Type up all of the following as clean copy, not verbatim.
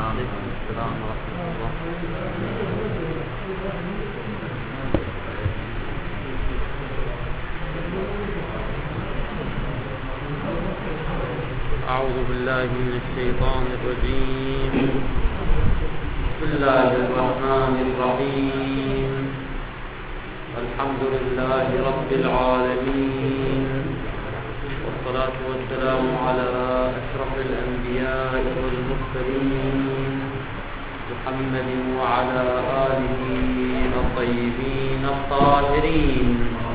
عليكم السلام ورحمة الله. أعوذ بالله من الشيطان الرجيم. بسم الله الرحمن الرحيم. الحمد لله رب العالمين، والصلاة والسلام على أشرف الأنبياء والمرسلين محمد وعلى آله الطيبين الطاهرين.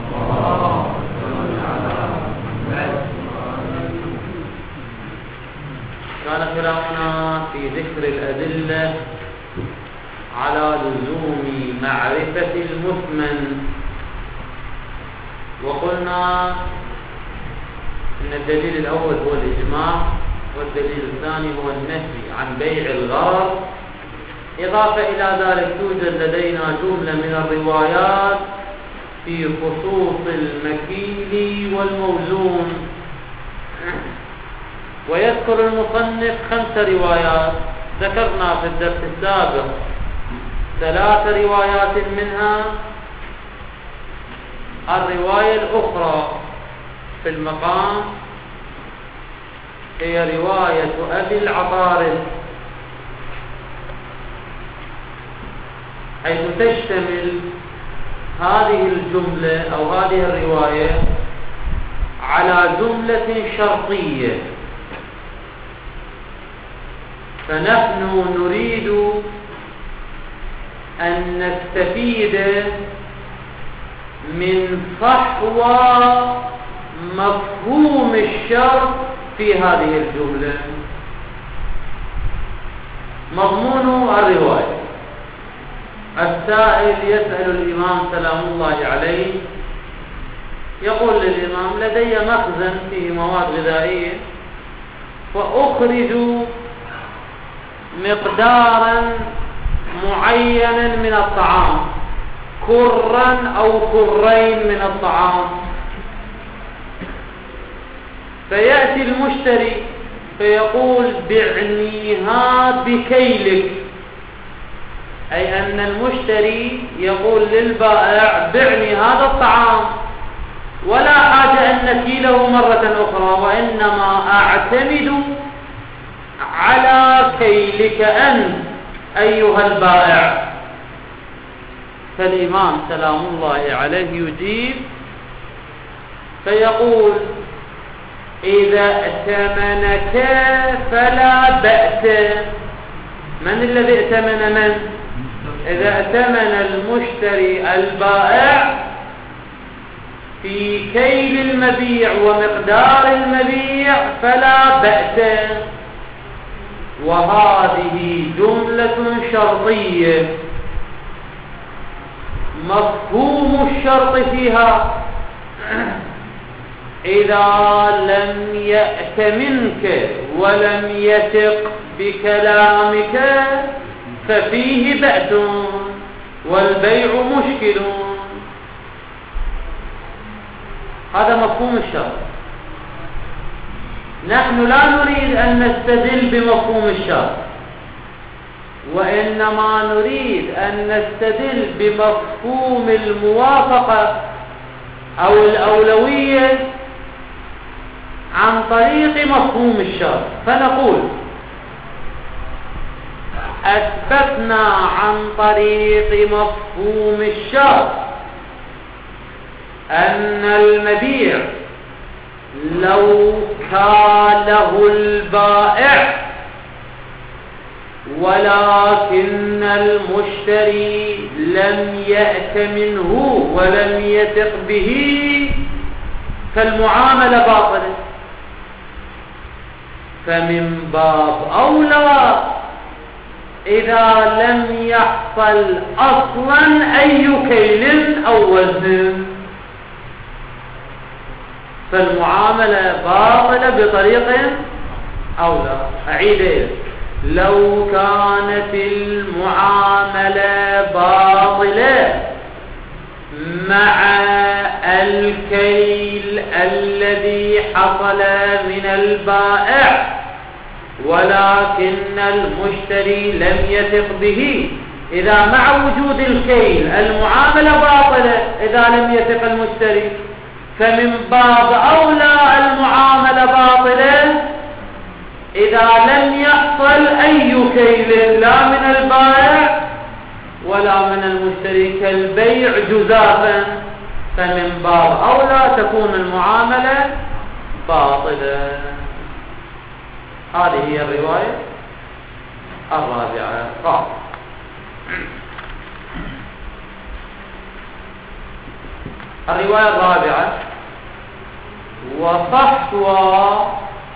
كان كلامنا في ذكر الأدلة على لزوم معرفة المثمن، وقلنا إن الدليل الأول هو الإجماع، والدليل الثاني هو النهي عن بيع الغرر. إضافة إلى ذلك توجد لدينا جملة من الروايات في خصوص المكيل والموزون، ويذكر المصنف 5 روايات. ذكرنا في الدرس السابق 3 روايات منها. الرواية الأخرى في المقام هي رواية أبي العطارد، حيث تشتمل هذه الجملة أو هذه الرواية على جملة شرطية، فنحن نريد أن نستفيد من فحوى مفهوم الشرط في هذه الجملة. مضمون الرواية: السائل يسأل الإمام سلام الله عليه، يقول للإمام: لدي مخزن فيه مواد غذائية، فأخرج مقدارا معينا من الطعام، كرا أو كرين من الطعام، فيأتي المشتري فيقول: بعنيها بكيلك، أي أن المشتري يقول للبائع: بعني هذا الطعام، ولا حاجة أن نكيله مرة أخرى، وإنما أعتمد على كيلك أنت أيها البائع. فالإمام سلام الله عليه يجيب فيقول: إذا ائتمنك فلا بأس. من الذي ائتمن من؟ إذا ائتمن المشتري البائع في كيل المبيع ومقدار المبيع فلا بأس. وهذه جملة شرطية، مفهوم الشرط فيها: إذا لم يأتمنك ولم يثق بكلامك ففيه بأس والبيع مشكل. هذا مفهوم الشرط. نحن لا نريد أن نستدل بمفهوم الشرط، وإنما نريد أن نستدل بمفهوم الموافقة أو الأولوية عن طريق مفهوم الشرط. فنقول: أثبتنا عن طريق مفهوم الشرط أن المبيع لو كاله البائع ولكن المشتري لم يأتمنه ولم يثق به فالمعاملة باطلة. فمن باب أولى إذا لم يحصل أصلا أي كيل أو وزن، فالمعاملة باطلة بطريق أولى. أعيد: لو كانت المعاملة باطلة مع الكيل الذي حصل من البائع ولكن المشتري لم يثق به. إذا مع وجود الكيل المعاملة باطلة إذا لم يثق المشتري، فمن باب أولى المعاملة باطلة إذا لم يحصل أي كيل لا من البائع ولا من المشتري كالبيع جزافا، فمن باب أولى تكون المعاملة باطلة. هذه هي الرواية الرابعة. قال الرواية الرابعة: وفحوى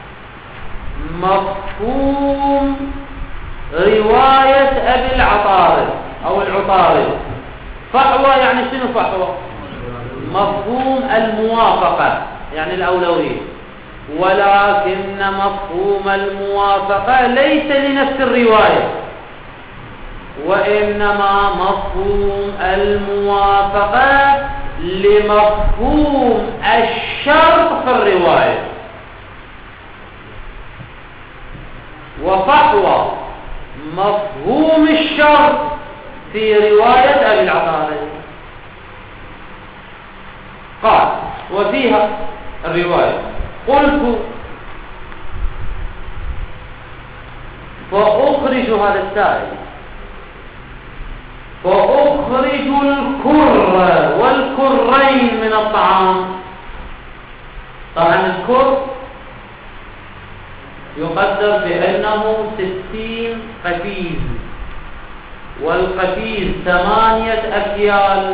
مفهوم رواية أبي العطارد أو العطارد. فحوى يعني شنو فحوى؟ مفهوم الموافقة يعني الأولوية، ولكن مفهوم الموافقة ليس لنفس الرواية، وإنما مفهوم الموافقة لمفهوم الشرط في الرواية. وفحوى مفهوم الشرط في رواية أبي العطارد. قال: وفيها الرواية قلت فأخرج هذا السائل فأخرج الكر والكرين من الطعام. طبعا الكر يقدر بأنه 60 قفيز، والقفيز 8 أكيال،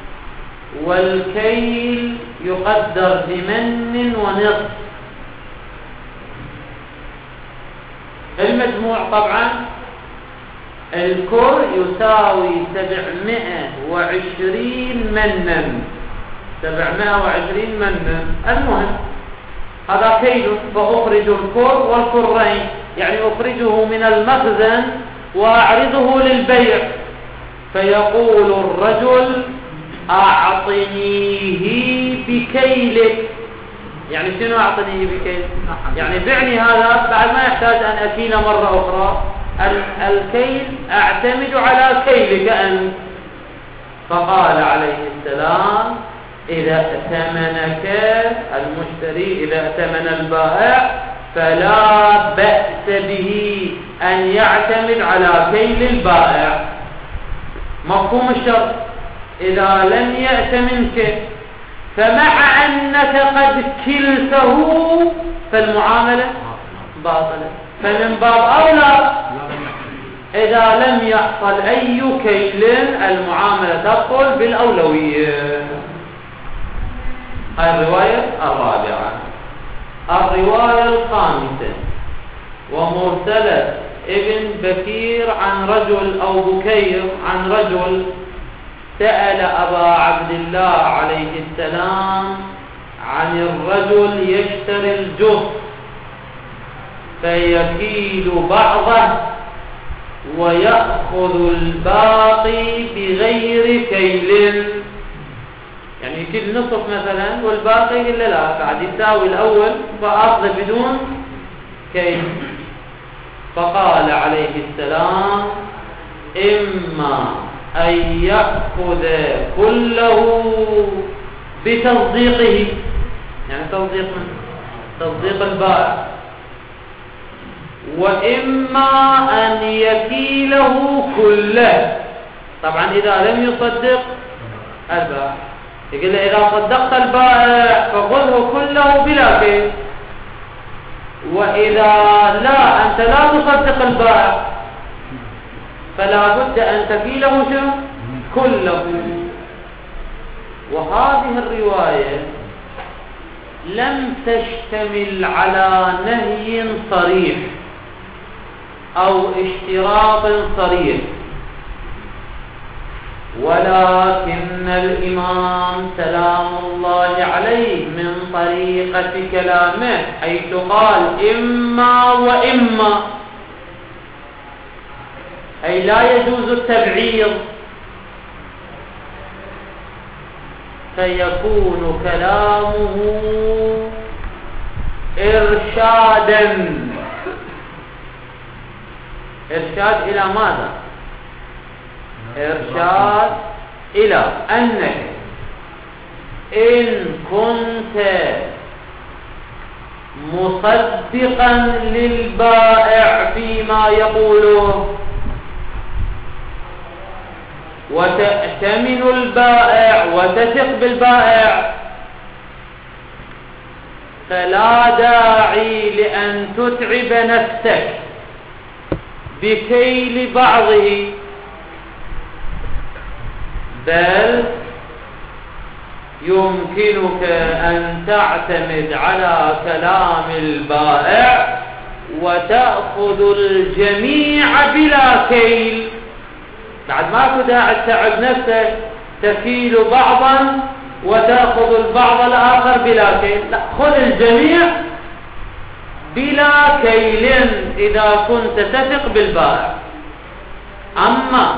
والكيل يقدر بمن ونصف. المجموع طبعا الكر يساوي 720 منا، 720 منا. المهم هذا كيل. فأخرج الكر والكرين يعني أخرجه من المخزن وأعرضه للبيع، فيقول الرجل: أعطنيه بكيلك. يعني شنو أعطنيه بكيلك؟ يعني بعني هذا بعد ما يحتاج أن أكيل مرة أخرى. الكيل أعتمد على كيلك أنت. فقال عليه السلام: إذا ائتمنك المشتري، إذا ائتمن البائع فلا بأس به أن يعتمد على كيل البائع. مفهوم الشرط: إذا لم يأتمنك فمع أنك قد كلته فالمعاملة باطلة. فمن باب أولى إذا لم يحصل أي كيل المعاملة تبطل بالأولوية. هذه الرواية الرابعة. الرواية الخامسة: ومرسلة ابن بكير عن رجل أو بكير عن رجل سأل أبا عبد الله عليه السلام عن الرجل يشتري الجهد فيكيل بعضه ويأخذ الباقي بغير كيل. يعني يكيل نصف مثلا والباقي إلا لا، بعد يساوي الأول فأخذ بدون كيل. فقال عليه السلام: إما أن يأخذ كله بتصديقه، يعني تصديق البائع، وإما أن يكيله كله. طبعا إذا لم يصدق البائع يقول له: إذا صدقت البائع فخذه كله بلا كيل، وإذا لا أنت لا تصدق البائع فلا بد أن تكيله كله. وهذه الرواية لم تشتمل على نهي صريح أو اشتراط صريح، ولكن الإمام سلام الله عليه من طريقة كلامه حيث قال: إما وإما، أي لا يجوز التبعيض، فيكون كلامه إرشادا إرشاد إلى ماذا؟ إرشاد إلى أنك إن كنت مصدقا للبائع فيما يقوله وتأتمن البائع وتثق بالبائع، فلا داعي لأن تتعب نفسك بكيل بعضه، بل يمكنك أن تعتمد على كلام البائع وتأخذ الجميع بلا كيل. بعد ما داعي تتعب نفسك تكيل بعضا وتأخذ البعض الآخر بلا كيل، لا، خذ الجميع بلا كيل إذا كنت تثق بالبائع. أما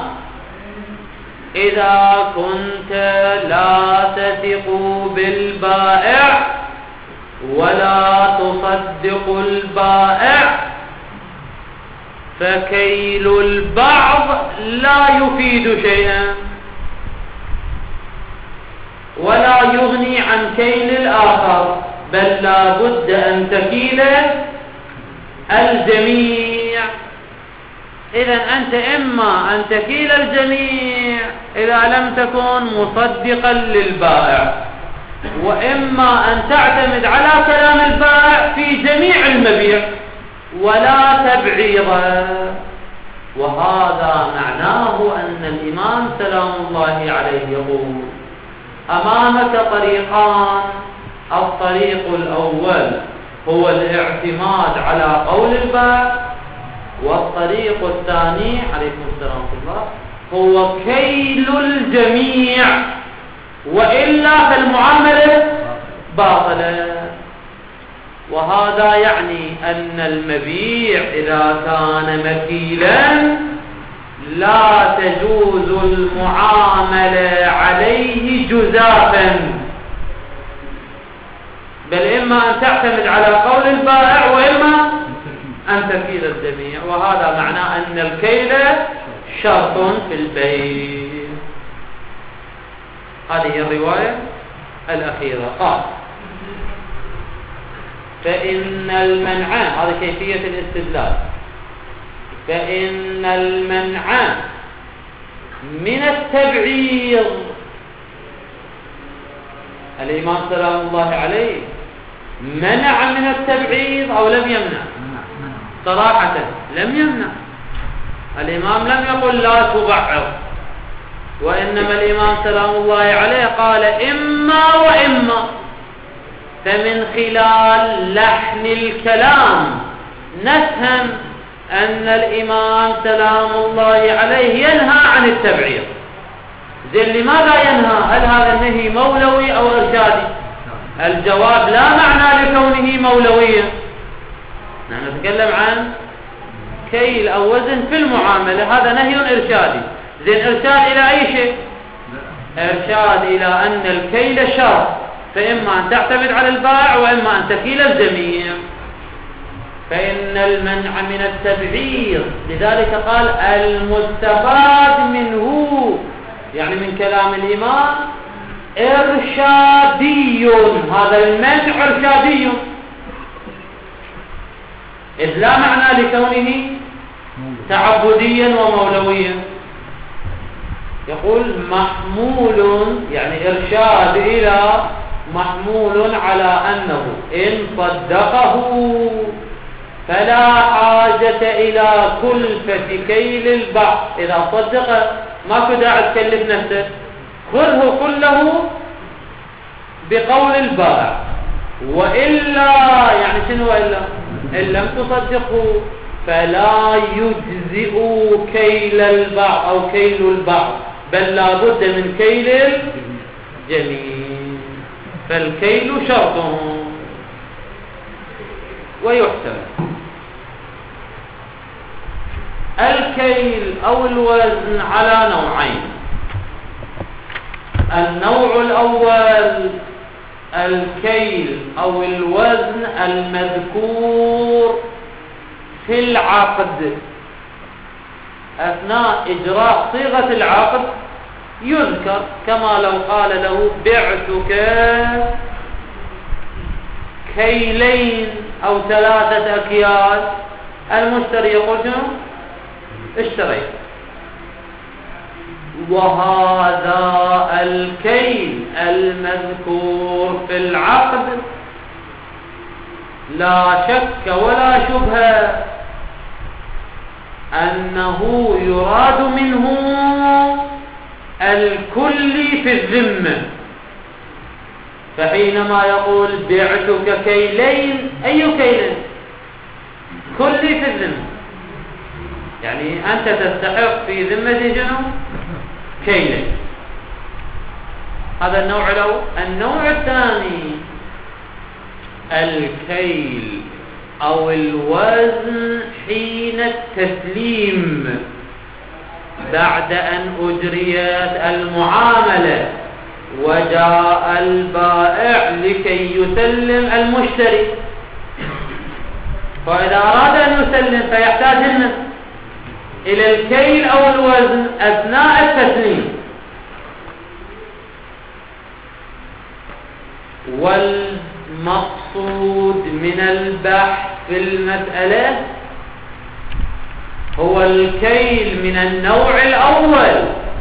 إذا كنت لا تثق بالبائع ولا تصدق البائع فكيل البعض لا يفيد شيئا ولا يغني عن كيل الآخر، بل لا بد أن تكيل الجميع. إذن أنت إما أن تكيل الجميع إذا لم تكن مصدقا للبائع، وإما أن تعتمد على كلام البائع في جميع المبيع ولا تبعيضا. وهذا معناه أن الإمام سلام الله عليه يقول: أمامك طريقان، الطريق الأول هو الاعتماد على قول البائع، والطريق الثاني عليكم السلام ورحمة الله هو كيل الجميع، وإلا فالمعاملة باطلة. وهذا يعني أن المبيع إذا كان مكيلا لا تجوز المعاملة عليه جزافا، بل إما أن تعتمد على قول البائع وإما أن تكيل الجميع. وهذا معناه أن الكيل شرط في البيع. هذه الرواية الأخيرة. قال: فإن المنع، هذه كيفية الاستدلال، فإن المنع من التبعيض، الإمام سلام الله عليه منع من التبعيض أو لم يمنع؟ صراحة لم يمنع. الإمام لم يقل لا تبعض، وإنما الإمام سلام الله عليه قال إما وإما. فمن خلال لحن الكلام نفهم أن الإمام سلام الله عليه ينهى عن التبعيض. زين، لماذا ينهى؟ هل هذا النهي مولوي أو إرشادي؟ الجواب: لا معنى لكونه مولويا، نحن نتكلم عن كيل أو وزن في المعاملة، هذا نهي إرشادي. زين، إرشاد إلى أي شيء؟ إرشاد إلى أن الكيل شرط، فإما أن تعتمد على البائع وإما أن تكيل الجميع. فإن المنع من التبعيض، لذلك قال المستفاد منه، يعني من كلام الإمام إرشادي، هذا المنع إرشادي، إذ لا معنى لكونه تعبديا ومولويا. يقول محمول، يعني إرشاد إلى محمول على أنه إن صدقه فلا حاجة إلى كلفة كيل البعض. إذا صدق ما داعي تكلف نفسك، خذه كله بقول البائع، وإلا يعني شنو إلا؟ إن لم تصدقه فلا يجزئ كيل البعض أو كيل البعض، بل لا بد من كيل الجميع. فالكيل شرط ويحتمل. الكيل أو الوزن على نوعين. النوع الأول الكيل أو الوزن المذكور في العقد، أثناء إجراء صيغة العقد يذكر، كما لو قال له بعتك كيلين أو 3 أكيال، المشتري يقول شنو؟ اشتريت. وهذا الكيل المذكور في العقد لا شك ولا شبهة أنه يراد منه الكل في الذمة. فحينما يقول بعتك كيلين، أي كيلين؟ كل في الذمة، يعني أنت تستحق في ذمتي شنو؟ كيلين. هذا النوع الأول. النوع الثاني الكيل أو الوزن حين التسليم، بعد أن أجريت المعاملة وجاء البائع لكي يسلم المشتري، فإذا أراد أن يسلم فيحتاج إلى الكيل أو الوزن أثناء التسليم. والمقصود من البحث في المسألة هو الكيل من النوع الأول.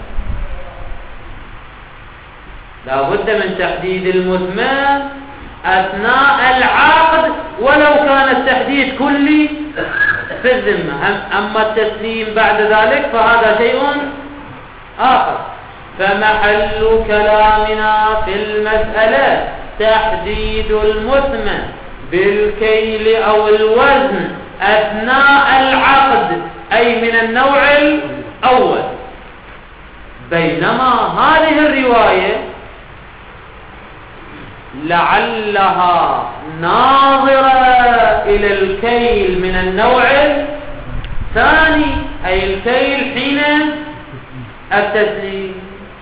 لا بد من تحديد المثمن أثناء العقد، ولو كان التحديد كلي في الذمة. أما التسليم بعد ذلك فهذا شيء آخر. فمحل كلامنا في المسألة تحديد المثمن بالكيل أو الوزن أثناء العقد، أي من النوع الأول. بينما هذه الرواية لعلها ناظرة إلى الكيل من النوع الثاني، أي الكيل حين التسليم.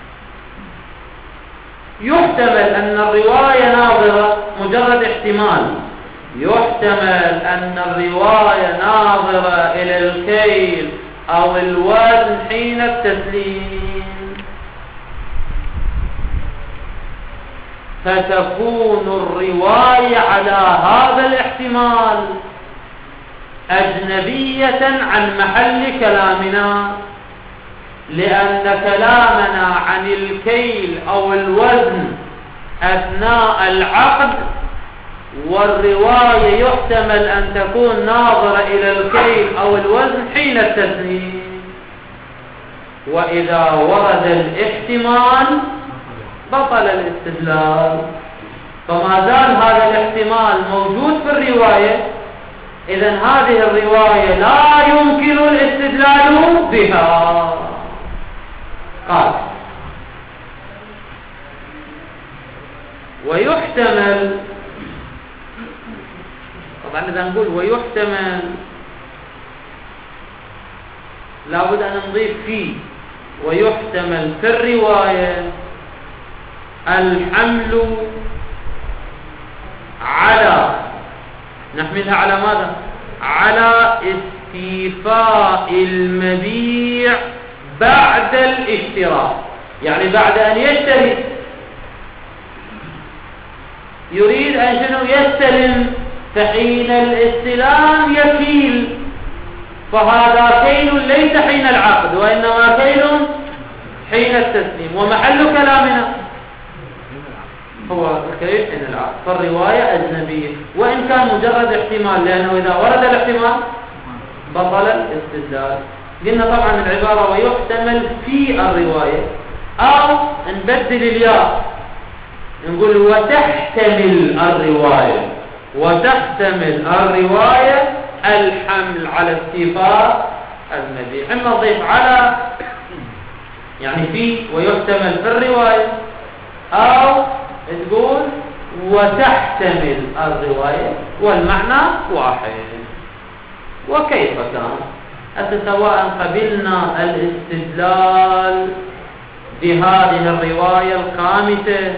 يحتمل أن الرواية ناظرة، مجرد احتمال، يحتمل أن الرواية ناظرة إلى الكيل أو الوزن حين التسليم، فتكون الرواية على هذا الاحتمال أجنبية عن محل كلامنا، لأن كلامنا عن الكيل أو الوزن أثناء العقد، والرواية يحتمل أن تكون ناظرة إلى الكيل أو الوزن حين التسليم. وإذا ورد الاحتمال بطل الاستدلال. فما زال هذا الاحتمال موجود في الرواية، إذن هذه الرواية لا يمكن الاستدلال بها. قال ويحتمل، طبعا إذا نقول ويحتمل لابد أن نضيف فيه ويحتمل في الرواية الحمل على، نحملها على ماذا؟ على استيفاء المبيع بعد الاشتراء. يعني بعد أن يشتري يريد أن شنو؟ يستلم، فحين الاستلام يكيل، فهذا كيل ليس حين العقد وإنما كيل حين التسليم. ومحل كلامنا هو الكيل حين العقد، فالرواية أجنبية وإن كان مجرد احتمال، لأنه إذا ورد الاحتمال بطل الاستدلال. قلنا طبعا العبارة ويحتمل في الرواية، أو نبدل الياء نقول وتحتمل الرواية، وتحتمل الرواية الحمل على استيفاء المبيع. إما نضيف على يعني في ويحتمل في الرواية، أو تقول وتحتمل الرواية، والمعنى واحد. وكيف كان؟ سواء قبلنا الاستدلال بهذه الرواية الخامسة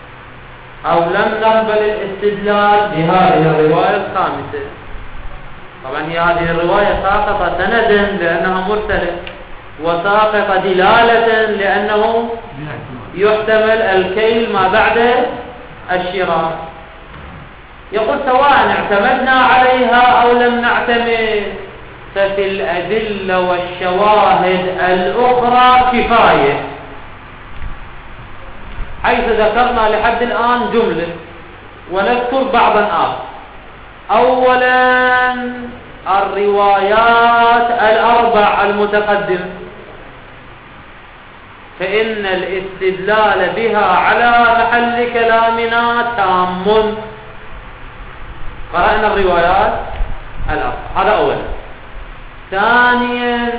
أو لم نقبل الاستدلال بهذه الرواية الخامسة، طبعا هي هذه الرواية ساقطة سندا لأنها مرسلة، وساقطة دلالة لأنه يحتمل الكيل ما بعد الشراء. يقول سواء اعتمدنا عليها أو لم نعتمد ففي الأدلة والشواهد الأخرى كفاية، حيث ذكرنا لحد الآن جملة ونذكر بعضا آخر. أولا الروايات الأربع المتقدمة فإن الاستدلال بها على محل كلامنا تام. قرأنا الروايات الأربع، هذا أولا. ثانيا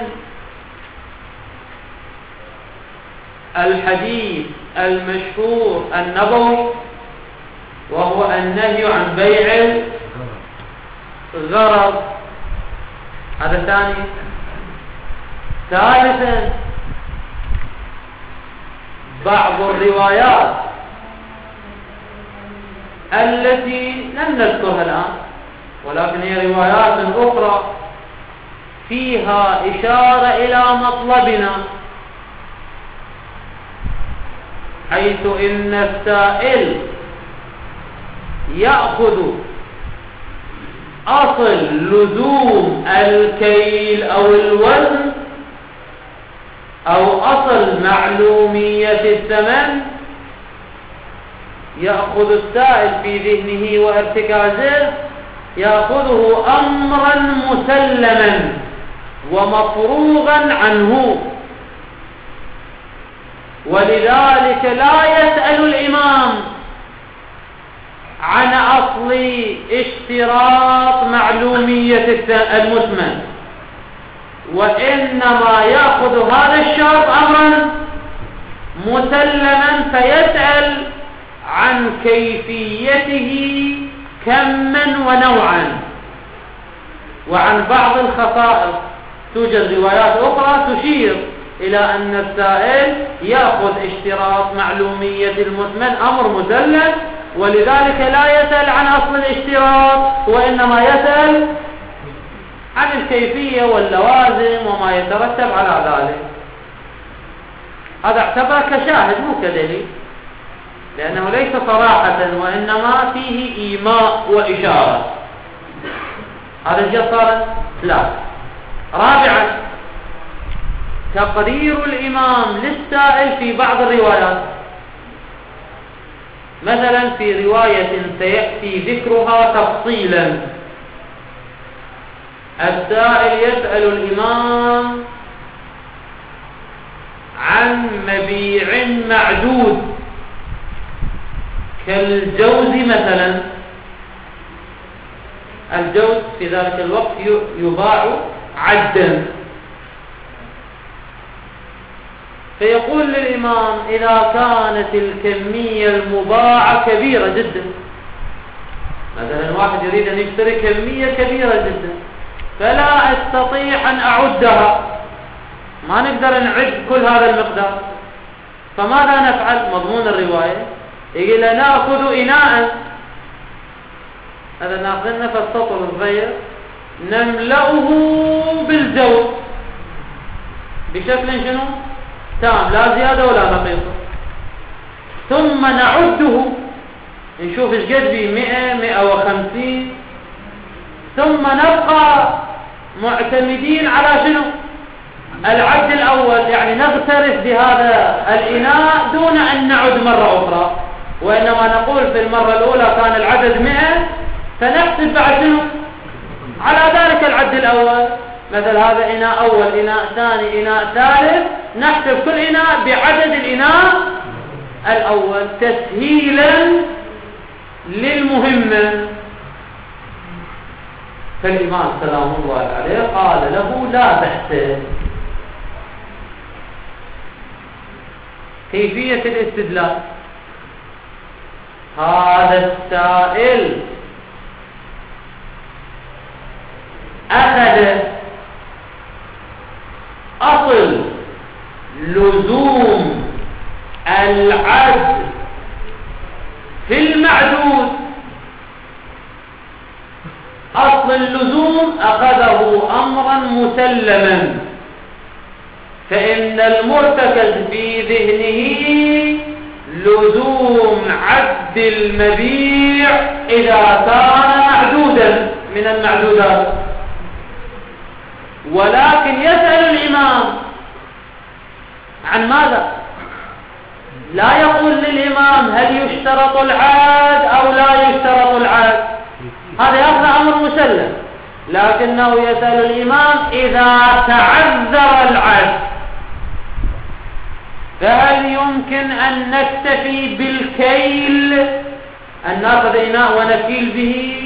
الحديث المشهور النبوي وهو النهي عن بيع الغرض، هذا ثاني. ثالثا بعض الروايات التي لم نذكرها الآن ولكن هي روايات أخرى فيها إشارة إلى مطلبنا، حيث إن السائل يأخذ أصل لزوم الكيل أو الوزن أو أصل معلومية الثمن، يأخذ السائل في ذهنه وارتكازه يأخذه أمرا مسلما ومفروغا عنه، ولذلك لا يسأل الإمام عن أصل اشتراط معلومية المثمن، وإنما يأخذ هذا الشرط أمرا مسلما فيسأل عن كيفيته كما ونوعا وعن بعض الخصائص. توجد روايات أخرى تشير إلى أن السائل يأخذ اشتراط معلومية المثمن أمر مسلم، ولذلك لا يسأل عن أصل الاشتراط وإنما يسأل عن الكيفية واللوازم وما يترتب على ذلك. هذا اعتبر كشاهد مو كدليل، لأنه ليس صراحة وإنما فيه إيماء وإشارة. هذا الجزء صار لا. رابعا تقرير الإمام للسائل في بعض الروايات، مثلا في رواية سيأتي ذكرها تفصيلا السائل يسأل الإمام عن مبيع معدود كالجوز مثلا. الجوز في ذلك الوقت يباع عدا، فيقول للإمام إذا كانت الكمية المباعة كبيرة جدا، مثلا واحد يريد أن يشتري كمية كبيرة جدا فلا أستطيع أن أعدها، ما نقدر نعد كل هذا المقدار، فماذا نفعل؟ مضمون الرواية يقول نأخذ إناء، هذا نأخذ نفس سطر صغير نملأه بالجوز بشكل شنو؟ تام، لا زيادة ولا نقيصة، ثم نعده نشوف ايش قد بيه 100 150، ثم نبقى معتمدين على شنو؟ العد الأول، يعني نغترف بهذا الإناء دون أن نعد مرة أخرى، وإنما نقول في المرة الأولى كان العدد 100 فنحسب بعد شنو؟ على ذلك العد الأول، مثل هذا إناء أول، إناء ثاني، إناء ثالث، نحسب كل إناء بعدد الإناء الأول تسهيلا للمهمة. فالإمام سلام الله عليه قال له لا بأس. كيفية الاستدلال؟ هذا السائل أخذ أصل لزوم العد في المعدود أصل اللزوم أخذه أمرا مسلما، فإن المرتكز في ذهنه لزوم عد المبيع إذا كان معدودا من المعدودات. ولكن يسأل الإمام عن ماذا؟ لا يقول للإمام هل يشترط العد أو لا يشترط العد، هذا يأخذ أمر مسلم، لكنه يسأل الإمام إذا تعذر العد فهل يمكن أن نكتفي بالكيل، أن نأخذ إناء ونكيل به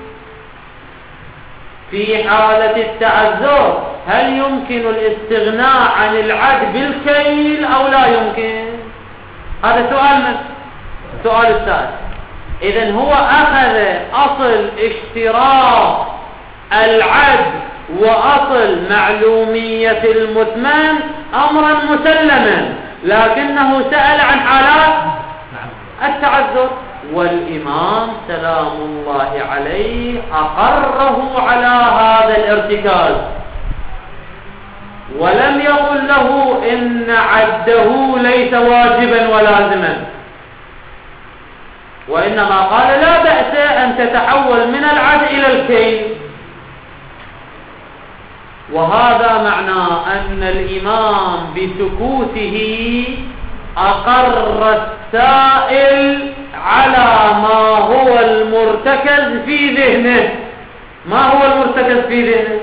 في حالة التعذر؟ هل يمكن الاستغناء عن العد بالكيل أو لا يمكن؟ هذا سؤال السائل. إذن هو أخذ أصل اشتراط العد وأصل معلومية المثمن أمرا مسلما، لكنه سأل عن حالات التعذر، والإمام سلام الله عليه أقره على هذا الارتكاز، ولم يقل له إن عده ليس واجبا ولازما، وإنما قال لا بأس أن تتحول من العد إلى الكيل. وهذا معنى أن الإمام بسكوته أقر السائل على ما هو المرتكز في ذهنه. ما هو المرتكز في ذهنه؟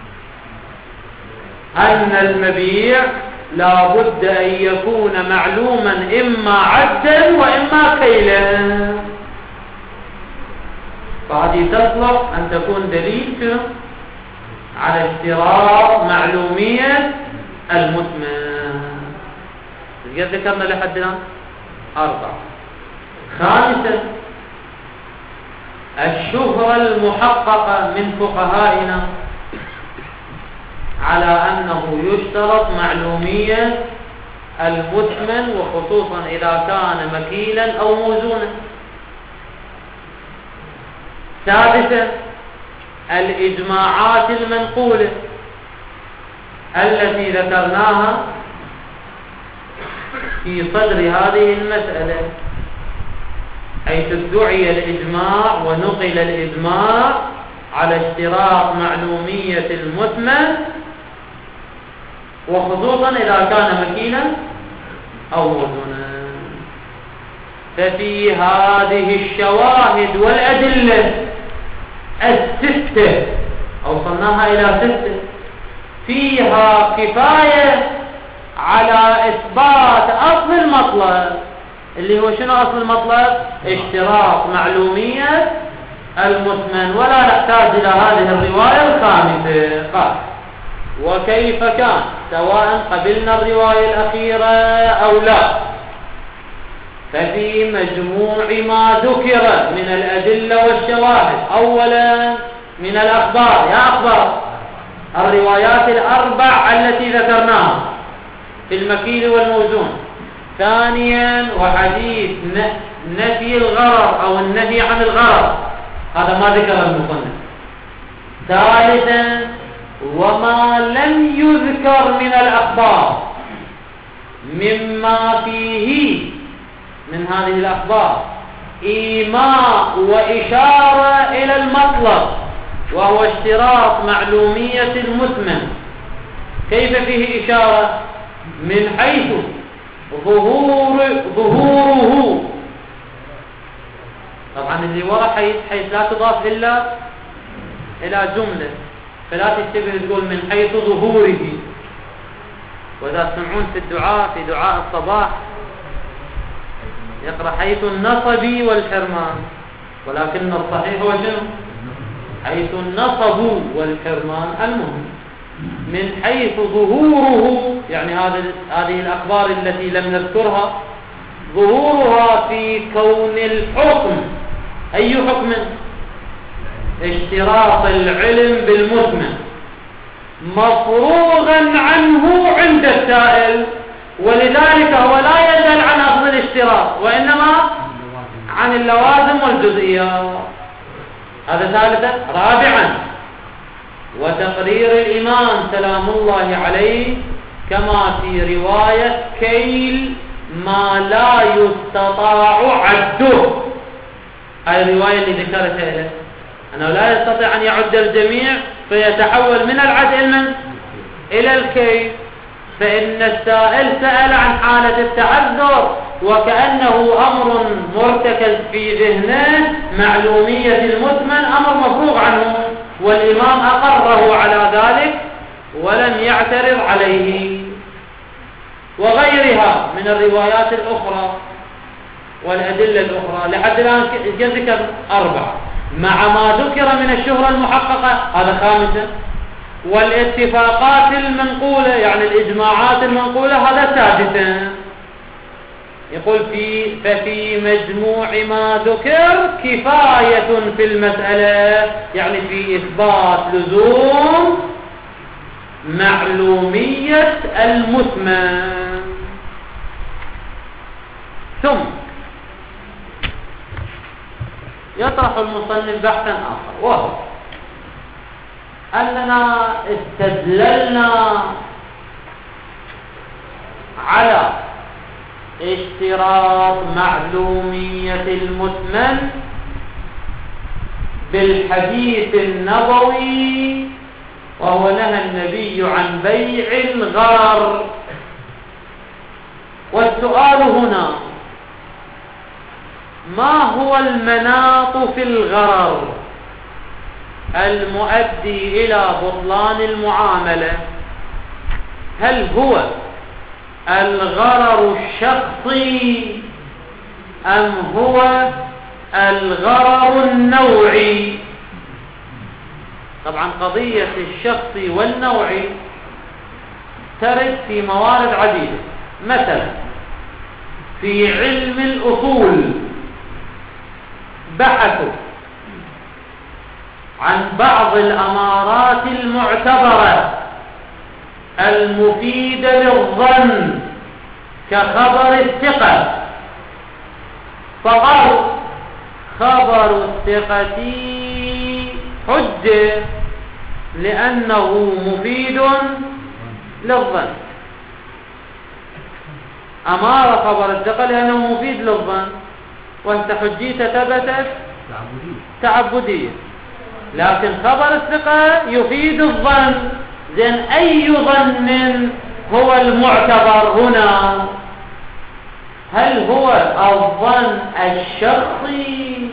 أن المبيع لا بد أن يكون معلوما إما عدا وإما كيلا، فهذه تصلح أن تكون دليل على اشتراط معلومية المثمن. ذكرنا لحد الآن 4. خامسا، الشهرة المحققة من فقهائنا على أنه يشترط معلومية المثمن، وخصوصا إذا كان مكيلا أو موزونا. سادسا، الإجماعات المنقولة التي ذكرناها في صدر هذه المسألة، حيث ادعي الإجماع ونقل الإجماع على اشتراط معلومية المثمن، وخصوصا إذا كان مكيلا أو موزونا. ففي هذه الشواهد والأدلة الستة، أوصلناها إلى 6، فيها كفاية على إثبات أصل المطلب، اللي هو شنو أصل المطلب؟ اشتراط معلومية المثمن. ولا نحتاج إلى هذه الرواية الخامسة. قال: وكيف كان، سواء قبلنا الرواية الأخيرة أو لا، ففي مجموع ما ذكر من الأدلة والشواهد، أولا من الأخبار، يا أخبار الروايات الأربع التي ذكرناها في المكيل والموزون. ثانيا، وحديث نفي الغرر أو النهي عن الغرر، هذا ما ذكر المصنف. ثالثا، وما لم يذكر من الأخبار مما فيه من هذه الأخبار إيماء وإشارة إلى المطلب، وهو اشتراط معلومية المثمن. كيف فيه إشارة؟ من حيث ظهوره. طبعا اللي وراء حيث لا تضاف إلا إلى جملة، فلا تشتبه تقول من حيث ظهوره. وإذا تسمعون في الدعاء، في دعاء الصباح، يقرأ حيث النصب والحرمان، ولكن الصحيح هو شنو؟ حيث النصب والحرمان. المهم من حيث ظهوره، يعني هذه الأخبار التي لم نذكرها، ظهورها في كون الحكم. أي حكم؟ اشتراط العلم بالمثمن مفروغا عنه عند السائل، ولذلك هو لا يسأل عن أصل الاشتراط، وإنما عن اللوازم والجزئيات. هذا ثالثا. رابعا وتقرير الإمام سلام الله عليه كما في رواية كيل ما لا يستطاع عده. هذه الرواية اللي ذكرتها له أنه لا يستطيع أن يعد الجميع فيتحول من العد إلى الكيل. فإن السائل سأل عن حالة التعذر وكأنه أمر مرتكز في ذهنه، معلومية المثمن أمر مفروغ عنه، والإمام أقره على ذلك ولم يعترض عليه. وغيرها من الروايات الأخرى والأدلة الأخرى لحد الآن ذكر 4 مع ما ذكر من الشهرة المحققة، هذا 5. والاتفاقات المنقولة يعني الإجماعات المنقولة، هذا 6. يقول ففي مجموع ما ذكر كفاية في المسألة، يعني في إثبات لزوم معلومية المثمن. ثم يطرح المصنف بحثا آخر، وهو أننا استدللنا على اشتراط معلومية المثمن بالحديث النبوي، وهو نهى النبي عن بيع الغرر. والسؤال هنا ما هو المناط في الغرر المؤدي إلى بطلان المعاملة؟ هل هو الغرر الشخصي أم هو الغرر النوعي؟ طبعا قضية الشخصي والنوعي ترد في موارد عديدة. مثلا في علم الأصول بحثوا عن بعض الأمارات المعتبرة المفيدة للظن كخبر الثقة، فقال خبر الثقة حجة لأنه مفيد للظن. أمارة خبر الثقة لأنه مفيد للظن، وانت حجيته ثبتت تعبدية، لكن خبر الثقة يفيد الظن. زين أي ظن هو المعتبر هنا؟ هل هو الظن الشخصي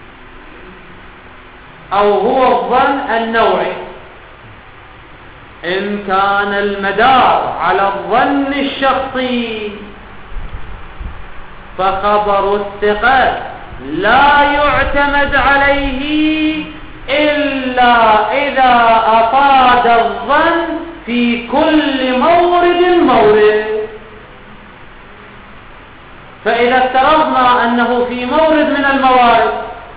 أو هو الظن النوعي؟ إن كان المدار على الظن الشخصي فخبر الثقة لا يعتمد عليه إلا إذا أفاد الظن في كل مورد. فإذا افترضنا أنه في مورد من الموارد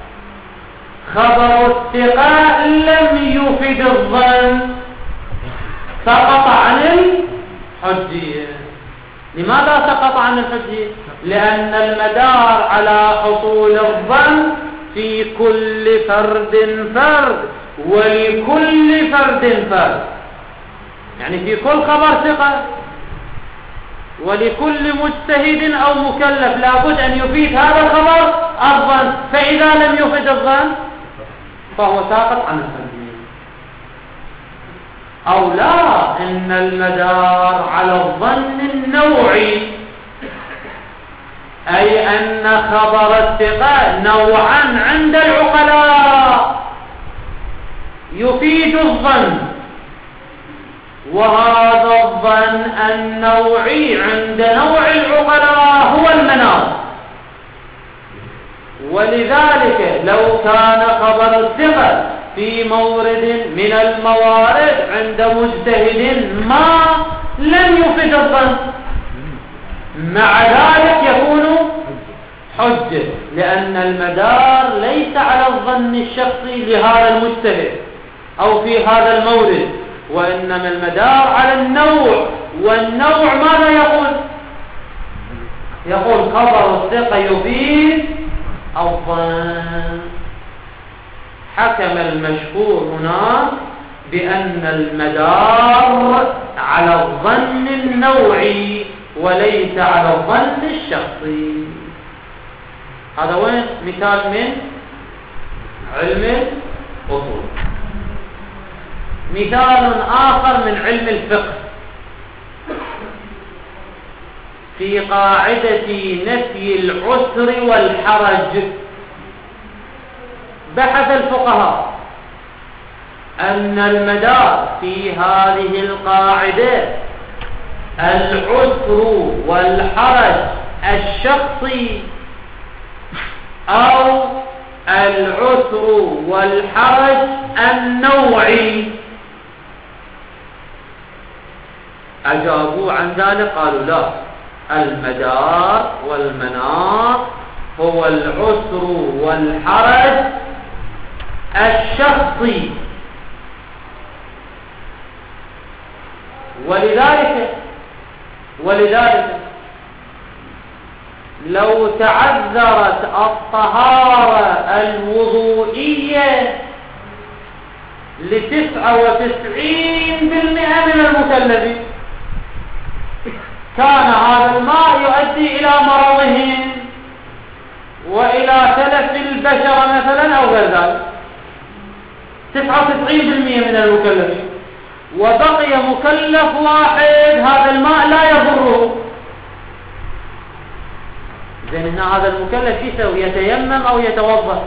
خبر الثقة لم يفد الظن، سقط عن الحجية. لماذا سقط عن الحجية؟ لأن المدار على حصول الظن في كل فرد ولكل فرد فرد، يعني في كل خبر ثقة ولكل مجتهد أو مكلف لابد أن يفيد هذا الخبر الظن، فإذا لم يفيد الظن فهو ساقط عن الحجية. أو لا، إن المدار على الظن النوعي، أي أن خبر الثقة نوعا عند العقلاء يفيد الظن، وهذا الظن النوعي عند نوع العقلاء هو المناط. ولذلك لو كان خبر الثقة في مورد من الموارد عند مجتهد ما لم يفيد الظن، مع ذلك يكون حجة، لأن المدار ليس على الظن الشخصي لهذا المجتهد أو في هذا المورد، وإنما المدار على النوع. والنوع ماذا يقول؟ يقول خبر الثقة يفيد الظن. حكم المشهور هنا بأن المدار على الظن النوعي وليس على الظن الشخصي. هذا وين مثال من علم الأصول. مثال آخر من علم الفقه في قاعدة نفي العسر والحرج. بحث الفقهاء أن المدار في هذه القاعدة العسر والحرج الشخصي أو العسر والحرج النوعي. أجابوا عن ذلك قالوا لا، المدار والمنار هو العسر والحرج الشخصي. ولذلك لو تعذرت الطهارة الوضوئية ل99% من المكلفين كان هذا الماء يؤدي إلى مرضهم وإلى تلف البشر مثلا أو غير ذلك. 99% من المكلفين، وبقي مكلف واحد هذا الماء لا يضره. زين هنا هذا المكلف يسوي يتيمم أو يتوضأ؟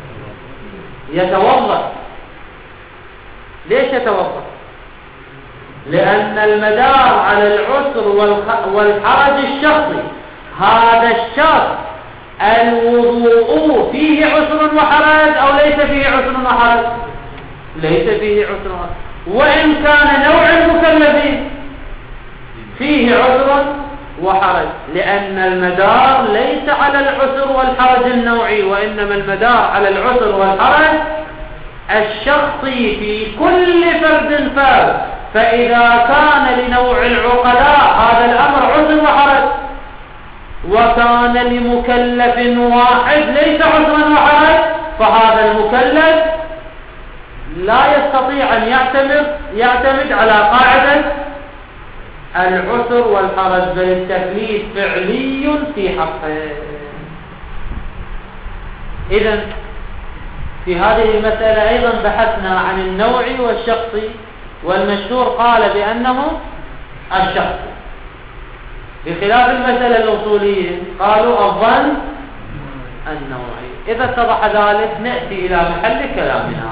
يتوضأ. ليش يتوضأ؟ لأن المدار على العسر والحرج الشخصي. هذا الشخص الوضوء فيه عسر وحرج أو ليس فيه عسر وحرج؟ ليس فيه عسر وحرج، وإن كان نوع المكلفين فيه عسر وحرج، لأن المدار ليس على العسر والحرج النوعي، وإنما المدار على العسر والحرج الشخصي في كل فرد فرد. فإذا كان لنوع العقلاء هذا الأمر عسر وحرج، وكان لمكلف واحد ليس عسرا وحرج، فهذا المكلف لا يستطيع أن يعتمد على قاعدة العسر والحرج، بل التكليف فعلي في حقه. إذن في هذه المسألة أيضا بحثنا عن النوعي والشخصي، والمشهور قال بأنه الشخصي، بخلاف المسألة الأصولية قالوا الظن النوعي. إذا اتضح ذلك نأتي إلى محل كلامنا.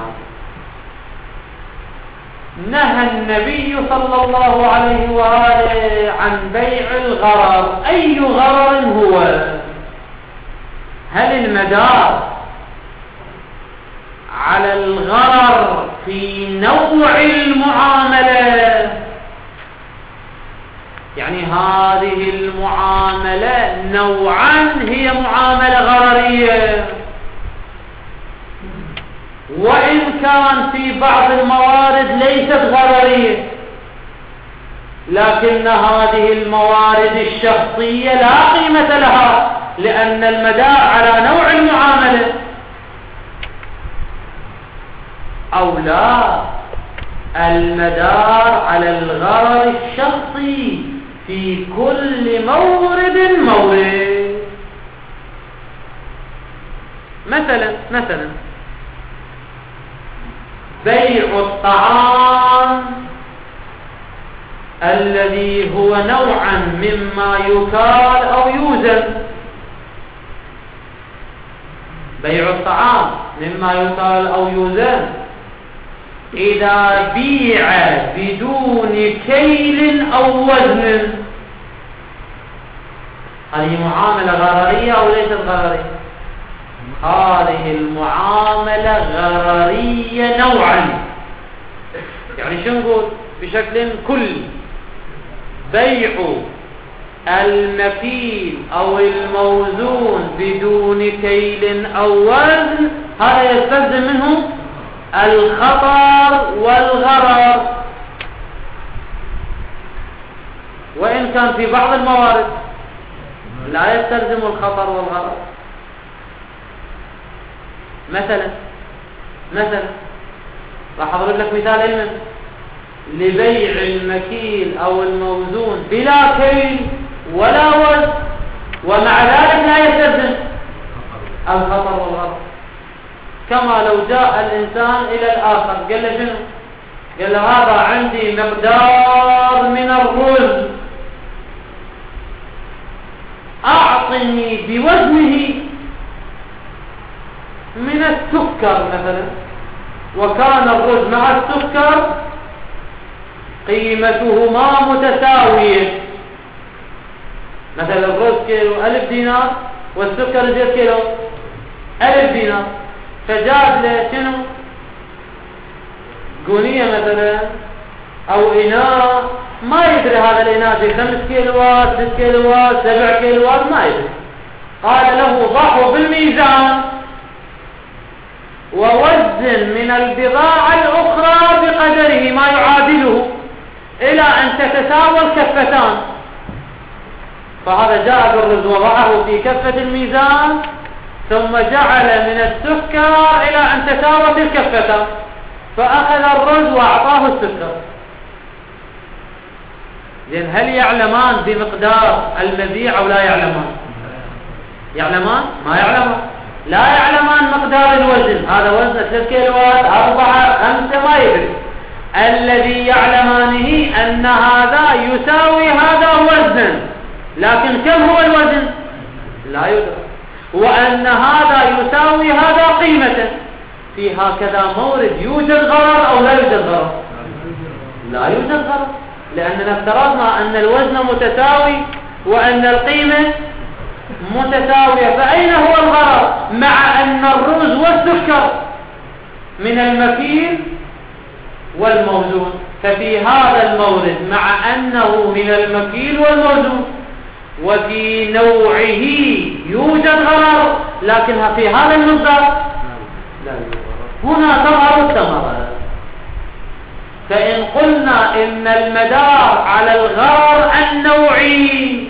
نهى النبي صلى الله عليه وآله عن بيع الغرر. أي غرر هو؟ هل المدار على الغرر في نوع المعاملة؟ يعني هذه المعاملة نوعا هي معاملة غررية، وإن كان في بعض الموارد ليست غررية، لكن هذه الموارد الشخصية لا قيمة لها، لأن المدار على نوع المعاملة. أو لا، المدار على الغرر الشخصي في كل مورد. مثلا بيع الطعام الذي هو نوعا مما يكال أو يوزن. بيع الطعام مما يكال أو يوزن إذا بيع بدون كيل أو وزن، هذه معاملة غررية أو ليست غررية؟ هذه المعاملة غررية نوعا. يعني شو نقول بشكل كلي؟ بيع المكيل أو الموزون بدون كيل أو وزن هذا يستلزم منه الخطر والغرر، وإن كان في بعض الموارد لا يستلزم الخطر والغرر. مثلا راح أضرب لك مثال علما لبيع المكيل أو الموزون بلا كيل ولا وزن ومع ذلك لا يستلزم الخطر والغرر. كما لو جاء الإنسان إلى الآخر قال له شنو؟ قال له هذا عندي مقدار من الرز أعطني بوزنه من السكر مثلا، وكان الرز مع السكر قيمتهما متساوية، مثلا الرز كيلو 1000 دينار والسكر زي كيلو 1000 دينار، فجاب له شنو قونية مثلا أو إناء ما يدري هذا الإناء في 5 كيلوات 6 كيلوات 7 كيلوات ما يدري، قال له ضعه بالميزان ووزن من البضاعة الأخرى بقدره ما يعادله إلى أن تتساوى الكفتان. فهذا جاء بالرز وضعه في كفة الميزان ثم جعل من السكر إلى أن تساوت الكفتان، فأخذ الرز وأعطاه السكر. لأن هل يعلمان بمقدار المبيع أو لا يعلمان؟ يعلمان؟ ما يعلمان. لا يعلمان مقدار الوزن، هذا وزن 3 كيلوات 4 5 ما يدري. الذي يعلمانه أن هذا يساوي هذا وزنا، لكن كم هو الوزن لا يدري، وأن هذا يساوي هذا قيمة. في هكذا مورد يوجد غرر أو لا يوجد غرر؟ لا يوجد غرر، لأننا افترضنا أن الوزن متساوي وأن القيمة متساوية. فأين هو الغرر مع أن الرز والسكر من المكيل والموزون؟ ففي هذا المورد مع أنه من المكيل والموزون وفي نوعه يوجد غرر، لكن في هذا المصدر لا يوجد غرر. هنا تظهر الثمرة. فإن قلنا إن المدار على الغرر النوعي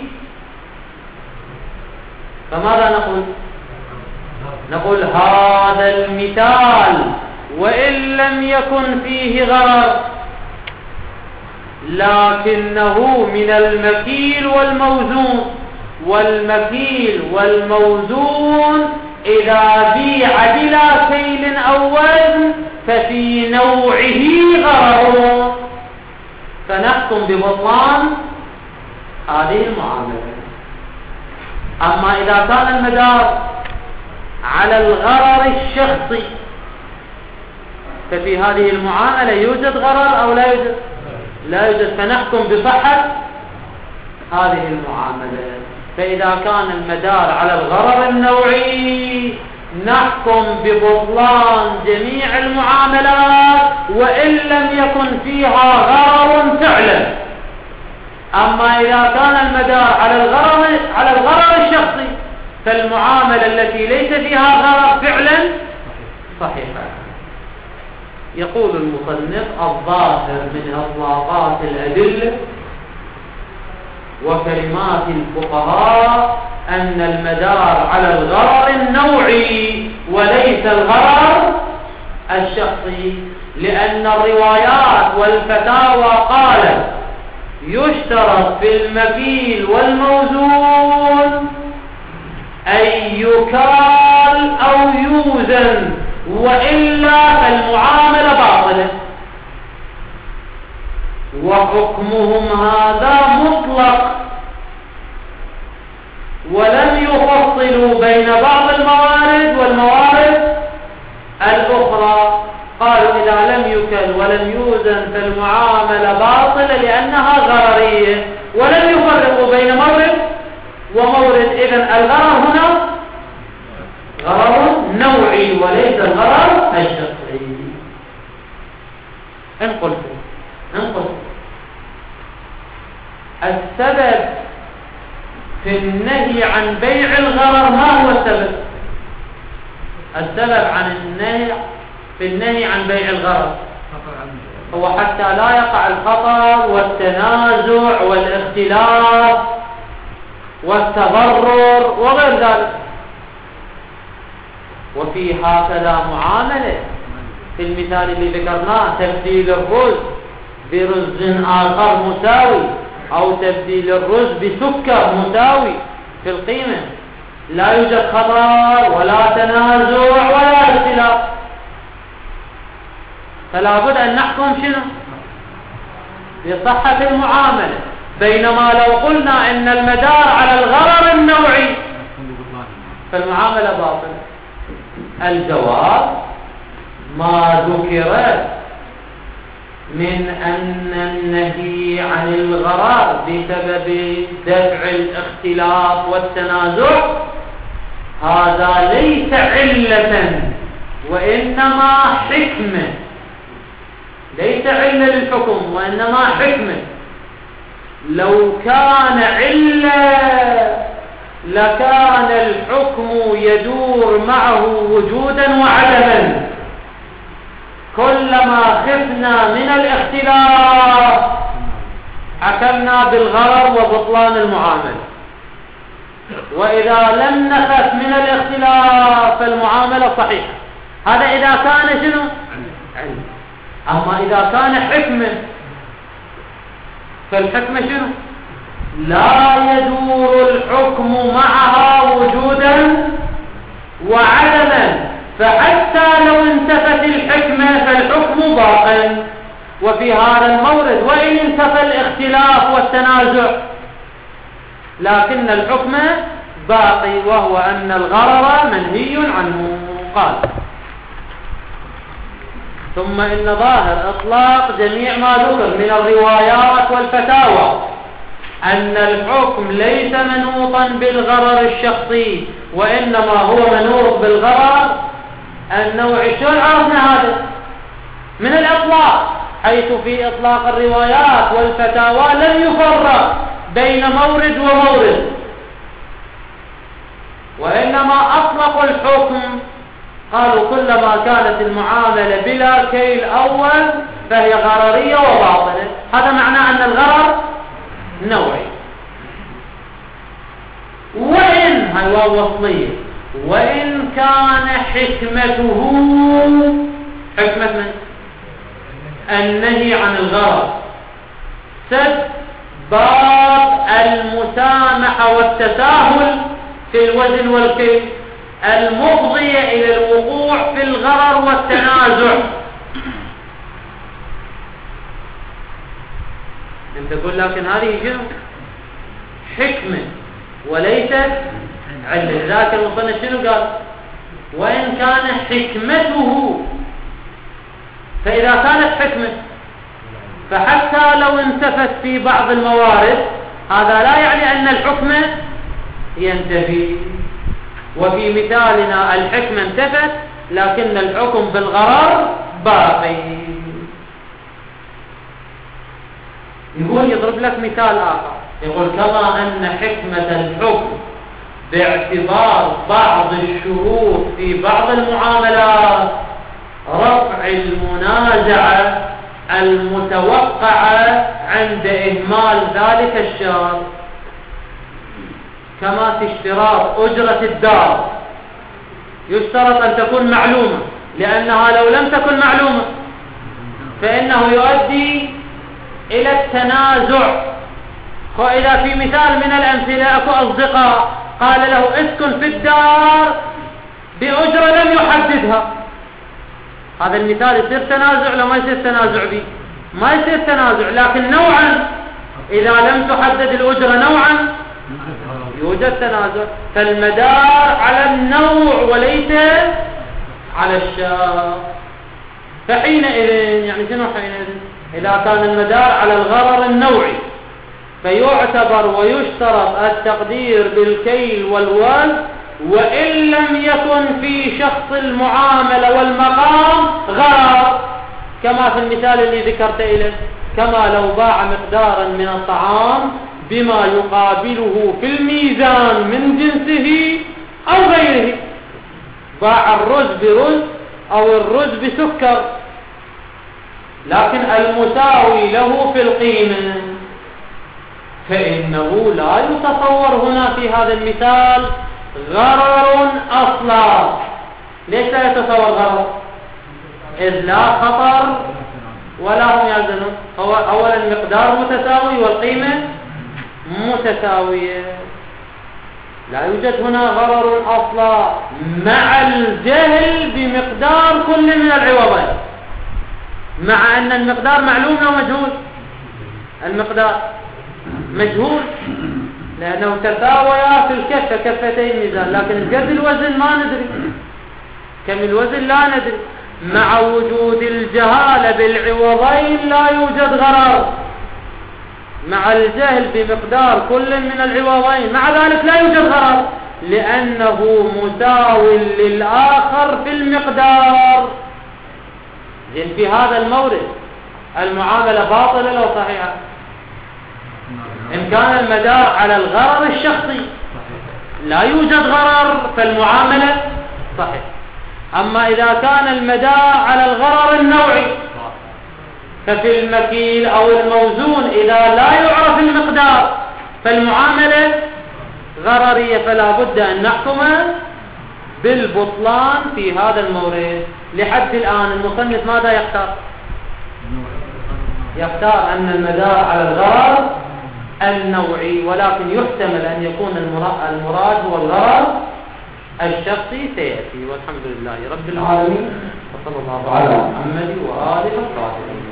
فماذا نقول؟ نقول هذا المثال وإن لم يكن فيه غرر لكنه من المكيل والموزون، والمكيل والموزون إذا بيع بلا كيل أو وزن ففي نوعه غرر، فنحكم ببطلان هذه المعاملة. أما إذا كان المدار على الغرر الشخصي ففي هذه المعاملة يوجد غرر أو لا يوجد؟ لا يوجد، فنحكم بصحة هذه المعاملة. فإذا كان المدار على الغرر النوعي نحكم ببطلان جميع المعاملات وإن لم يكن فيها غرر فعلا. أما إذا كان المدار على الغرر الشخصي فالمعاملة التي ليس فيها غرر فعلا صحيحة. يقول المصنف الظاهر من إطلاقات الأدلة وكلمات الفقهاء أن المدار على الغرر النوعي وليس الغرر الشخصي، لأن الروايات والفتاوى قالت يشترط في المكيل والموزون أن يكال أو يوزن، وإلا فالمعاملة باطلة. وحكمهم هذا مطلق، ولم يفصلوا بين بعض الموارد والموارد الأخرى. قالوا إذا لم يكل ولم يوزن فالمعاملة باطلة لأنها غررية، ولم يفرقوا بين مورد ومورد. إذن الغرر هنا غرر نوعي وليس الغرر الشخصي. إن قلت السبب في النهي عن بيع الغرر، ما هو السبب؟ السبب في النهي عن بيع الغرر هو حتى لا يقع الخطر والتنازع والاختلاف والتضرر وغير ذلك. وفي هكذا معاملة في المثال اللي ذكرناه تبديل الرز برز آخر مساوي أو تبديل الرز بسكر مساوي في القيمة، لا يوجد خطر ولا تنازع ولا اختلاف، فلا بد أن نحكم شنو بصحة المعاملة. بينما لو قلنا إن المدار على الغرر النوعي فالمعاملة باطلة. الجواب ما ذكر من أن النهي عن الغرر بسبب دفع الاختلاف والتنازع هذا ليس علة وإنما حكمة، ليس علة للحكم وإنما حكمة. لو كان علة لكان الحكم يدور معه وجودا وعدما، كلما خفنا من الاختلاف حكمنا بالغرر وبطلان المعاملة، وإذا لم نخف من الاختلاف فالمعاملة صحيحة. هذا إذا كان شنو؟ علم. أما إذا كان حكمة فالحكمة شنو؟ لا يدور الحكم معها وجودا وعدما، فحتى لو انتفت الحكمة فالحكم باق. وفي هذا المورد وإن انتفى الاختلاف والتنازع لكن الحكم باقي، وهو أن الغرر منهي عنه. قال ثم إن ظاهر إطلاق جميع ما ذكر من الروايات والفتاوى أن الحكم ليس منوطا بالغرر الشخصي وإنما هو منوط بالغرر النوعي. شو عرفنا هذا من الإطلاق؟ حيث في إطلاق الروايات والفتاوى لم يفرق بين مورد ومورد، وإنما أطلقوا الحكم، قالوا كلما كانت المعاملة بلا كيل أول فهي غررية وباطلة. هذا معناه أن الغرر نوعي. وإن هاي واو وصلية، وإن كان حكمته حكمة من النهي عن الغرر سد باب المسامحة والتساهل في الوزن والكيل المفضية إلى الوقوع في الغرر والتنازع. انت تقول لكن هذه شنو؟ حكمة وليست علة. ذاك المصنف شنو قال؟ وإن كان حكمته، فإذا كانت حكمة فحتى لو انتفت في بعض الموارد هذا لا يعني أن الحكم ينتفي. وفي مثالنا الحكمة انتفت لكن الحكم بالغرر باقي. يقول يضرب لك مثال آخر، يقول كما أن حكمة الحكم باعتبار بعض الشروط في بعض المعاملات رفع المنازعة المتوقعة عند إهمال ذلك الشرط، كما في اشتراط أجرة الدار يشترط أن تكون معلومة، لأنها لو لم تكن معلومة فإنه يؤدي إلى التنازع. وإذا في مثال من الأمثلة أكو أصدقاء قال له اسكن في الدار بأجرة لم يحددها، هذا المثال يصير تنازع لو ما يصير تنازع به؟ ما يصير تنازع، لكن نوعا إذا لم تحدد الأجرة نوعا يوجد تنازع. فالمدار على النوع وليس على الشرط. فحينئذ يعني شنو حينئذ؟ إذا كان المدار على الغرر النوعي فيعتبر ويشترط التقدير بالكيل والوزن وإن لم يكن في شخص المعاملة والمقام غرر، كما في المثال اللي ذكرت إليه، كما لو باع مقدارا من الطعام بما يقابله في الميزان من جنسه أو غيره، باع الرز برز أو الرز بسكر، لكن المساوي له في القيمة، فإنه لا يتصور هنا في هذا المثال غرر أصلا. ليس لا يتصور غرر؟ إذ لا خطر ولا هم يلزمون. أولا المقدار متساوي والقيمة متساوية، لا يوجد هنا غرر أصلا، مع الجهل بمقدار كل من العوضين، مع أن المقدار معلوم أو مجهول. المقدار مجهول لأنه تساويا في الكفة، كفتي الميزان، لكن قد الوزن ما ندري، كم الوزن لا ندري. مع وجود الجهالة بالعوضين لا يوجد غرر، مع الجهل بمقدار كل من العوضين، مع ذلك لا يوجد غرر لأنه مساو للآخر في المقدار. إذن في هذا المورد المعاملة باطلة لو صحيحة، إن كان المدار على الغرر الشخصي لا يوجد غرر فالمعاملة صحيح. أما إذا كان المدار على الغرر النوعي ففي المكيل أو الموزون إذا لا يعرف المقدار فالمعاملة غررية، فلا بد أن نحكم بالبطلان في هذا المورد. لحد الآن المصنف ماذا يختار؟ يختار أن المدار على الغرر النوعي، ولكن يحتمل أن يكون المراد هو الغرر الشخصي سيأتي. والحمد لله رب العالمين، وصلى الله على محمد وآله الطاهرين.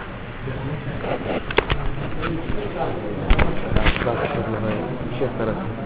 شيخ